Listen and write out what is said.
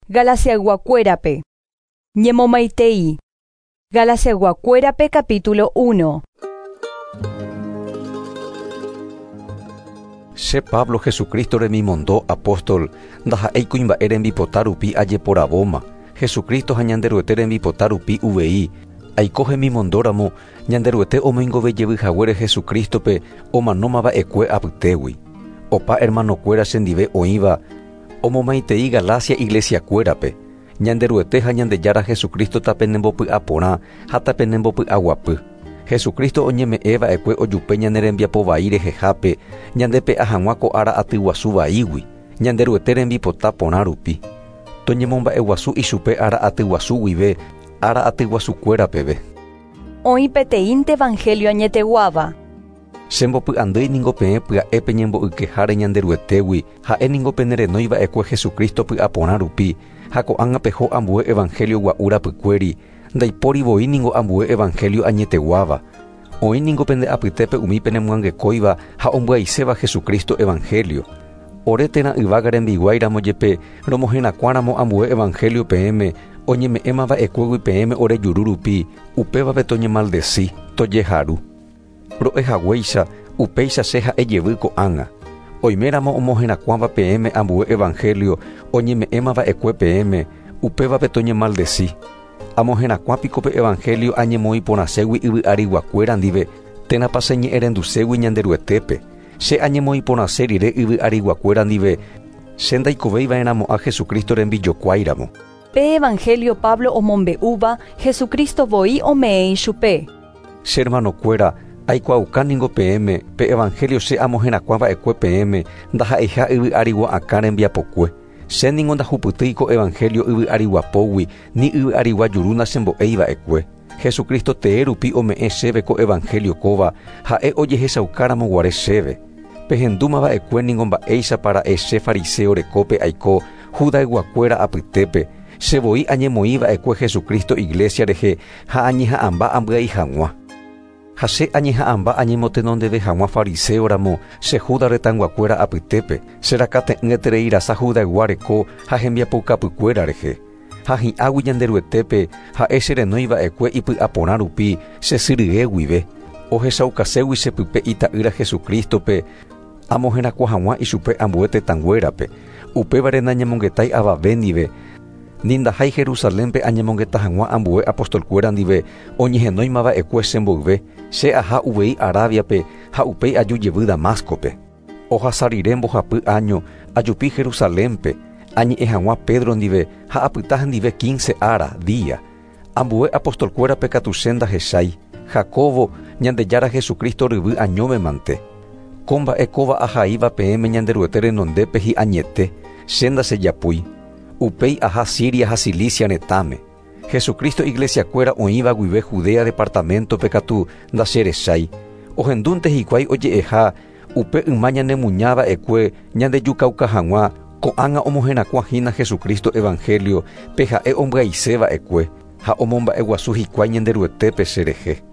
Galasiaguacuérape. Ñemomaitei. Galasiaguacuérape capítulo 1. Se Pablo Jesucristo remimondó apóstol, ndaha eikuimba erembipotarupi ajeporabóma, Jesucristo hañanderuete rembipotarupi uvei, aikohe mimondóramo, ñanderuete omoingovejevyhaguére Jesucristope omanómava ekue apytégui. Opa hermanokuéra chendive oĩva, omomaitei Galacia Iglesiakuérape, ñanderuete ha ñandejára Jesucristo tape nembopy'aporã ha tape nembopy'aguapy. Jesucristo oñeme'ẽva ekue ojupe ñanerembiapovai rehehápe ñandepe ahag̃ua ko ára atyguasu vaígui, ñanderuete rembipota porã rupi. Toñemomba'eguasu ichupe ára atyguasu guive, ára atyguasukuérapeve. Oĩ peteĩnte evangelio añeteguáva. Chembopy'andýi ningo peẽ pya'épe ñembo'ykeháre ñanderuetégui ha'e ningo penerenóiva'ekue Jesucristo py'aporã rupi ha ko'ág̃a peho ambue evangelio gua'u rapykuéri, ndaipórivoi ningo ambue evangelio añeteguáva. Oĩ ningo pende apytépe umi penemuãngekóiva ha ombyaiséva Jesucristo evangelio. Ore térã yvága rembiguairamo jepe romohẽrakuáramo ambue evangelio peẽme oñeme'ẽmava'ekuégui peẽme ore juru rupi, upévape toñemaldeci, tojeharu. Ro'ehaguéicha, upéicha che ha'ejevy ko'ág̃a. Oiméramo omohẽrakuáva peẽme ambue evangelio oñeme'ẽmava'ekue peẽme, upévape toñemaldeci. Amohẽrakuápiko pe evangelio añemoĩporãségui yvy'ariguakuéra ndive térãpa cheñe'ẽrenduségui ñanderuetépe. Che añemoĩporãse rire yvy'ariguakuéra ndive che ndaikovéiva'eramo a Jesucristo rembijokuáiramo. Pe evangelio Pablo omombe'úva Jesucristo voi ome'ẽ chupe. Che hermanokuéra, aikuaauka ningo peẽme pe evangelio che amohẽrakuáva'ekue peẽme ndaha'eha yvy'arigua'akã rembiapokue. Che ningo ndahupytýiko evangelio yvy'ariguapógui ni yvy'arigua jurúna chembo'eiva'ekue. Jesucristo tee rupi ome'ẽ chéve ko evangelio kóva ha'e ojehechaukárammo guare chéve. Pehendúmava'ekue ningo mba'éichapa ra'e che fariseo rekópe aiko Judaiguakuéra apytépe. Chevoi añemoĩva'ekue Jesucristo iglesia rehe ha añeha'ãmba ambyai hag̃ua. Ha che añeha'ãmba añemotenondeve hag̃ua fariseóramo che Juda retãnguakuéra apytépe, cherakate'ỹetere irasa Judaigua reko ha hembiapokapykuéra rehe. Ha hi'águi ñanderuetépe ha'e cherenóiva'ekue ipy'aporã rupi chesyrye guive. Ohechaukaségui chepype ita'ýra Jesucristope amohẽrakua hag̃ua ichupe ambue tetãnguérape. Upévare nañemongetai avave ndive. Nindahái Jerusalénpe añemongeta hag̃ua ambue apostolkuéra ndive oñehenóimava'ekue chemboyve. Che aha uvei Arábiape ha upéi ajujevy Damascope. Ohasa rire mbohapy año ajupi Jerusalénpe. Añe'ẽ hag̃ua Pedro ndive ha apyta hendive 15 ára día. Ambue apostolkuérape katu che ndahechái. Jacobo ñandejára Jesucristo ryvy añóme mante. Ko mba'ekóva ahaíva peẽme ñanderuete renondépe hi'añete, che ndachejapúi. Upéi aha Siria ha Cilicia retãme. Jesucristo Iglesiakuéra oĩva guive Judea departamentope katu ndacherechái. Ohendúnte hikuái oje'eha upe yma ñanemuñáva'ekue ñandejukauka hag̃ua ko'ág̃a omohẽrakuahína Jesucristo evangelio pe ha'e ombyaiséva'ekue ha omomba'eguasu hikuái ñanderuetépe cherehe.